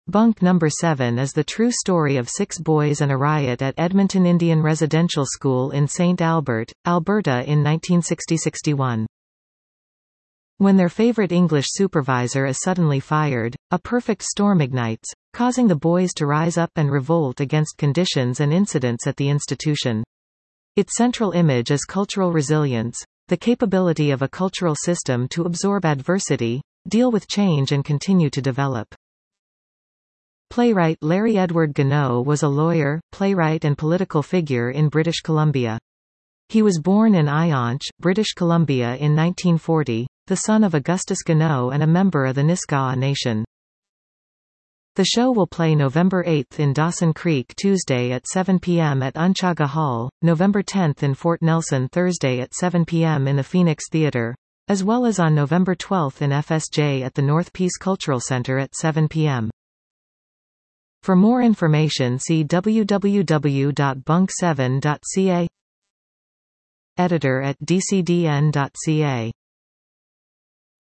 Bunk Number 7 is the true story of 6 boys and a riot at Edmonton Indian Residential School in St. Albert, Alberta in 1960–61. When their favorite English supervisor is suddenly fired, a perfect storm ignites, causing the boys to rise up and revolt against conditions and incidents at the institution. Its central image is cultural resilience, the capability of a cultural system to absorb adversity, deal with change and continue to develop. Playwright Larry Edward Gano was a lawyer, playwright and political figure in British Columbia. He was born in Ionch, British Columbia in 1940, the son of Augustus Gano and a member of the Nisga'a Nation. The show will play November 8 in Dawson Creek Tuesday at 7 p.m. at Unchaga Hall, November 10 in Fort Nelson Thursday at 7 p.m. in the Phoenix Theatre, as well as on November 12 in FSJ at the North Peace Cultural Center at 7 p.m. For more information see www.bunk7.ca. Editor at dcdn.ca